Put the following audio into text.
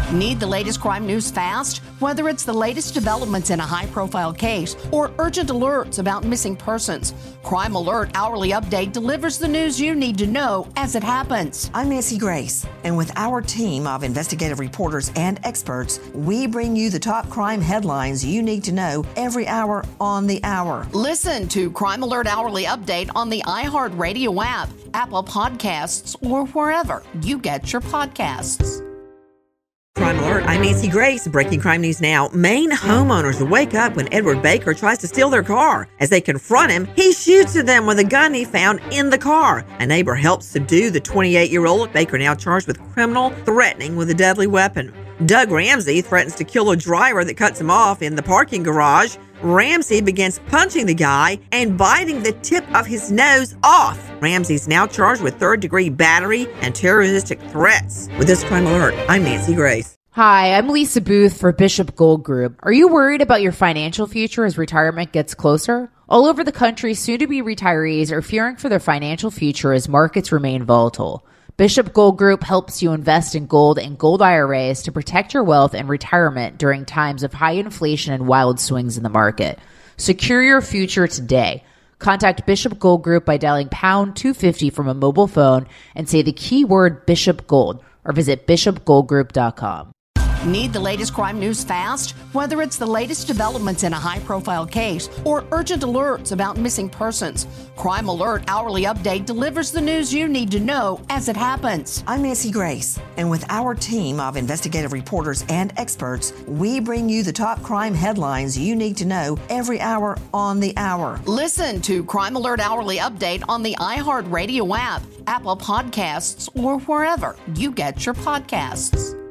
Need the latest crime news fast? Whether it's the latest developments in a high-profile case or urgent alerts about missing persons, Crime Alert Hourly Update delivers the news you need to know as it happens. I'm Nancy Grace, and with our team of investigative reporters and experts, we bring you the top crime headlines you need to know every hour on the hour. Listen to Crime Alert Hourly Update on the iHeartRadio app, Apple Podcasts, or wherever you get your podcasts. Crime Alert, I'm Nancy Grace. Breaking crime news now. Maine homeowners will wake up when Edward Baker tries to steal their car. As they confront him, he shoots at them with a gun he found in the car. A neighbor helps subdue the 28-year-old. Baker now charged with criminal threatening with a deadly weapon. Doug Ramsey threatens to kill a driver that cuts him off in the parking garage. Ramsey begins punching the guy and biting the tip of his nose off. Ramsey's now charged with third-degree battery and terroristic threats. With this Crime Alert, I'm Nancy Grace. Hi, I'm Lisa Booth for Bishop Gold Group. Are you worried about your financial future as retirement gets closer? All over the country, soon-to-be retirees are fearing for their financial future as markets remain volatile. Bishop Gold Group helps you invest in gold and gold IRAs to protect your wealth and retirement during times of high inflation and wild swings in the market. Secure your future today. Contact Bishop Gold Group by dialing pound 250 from a mobile phone and say the keyword Bishop Gold or visit bishopgoldgroup.com. Need the latest crime news fast? Whether it's the latest developments in a high-profile case or urgent alerts about missing persons, Crime Alert Hourly Update delivers the news you need to know as it happens. I'm Nancy Grace, and with our team of investigative reporters and experts, we bring you the top crime headlines you need to know every hour on the hour. Listen to Crime Alert Hourly Update on the iHeartRadio app, Apple Podcasts, or wherever you get your podcasts.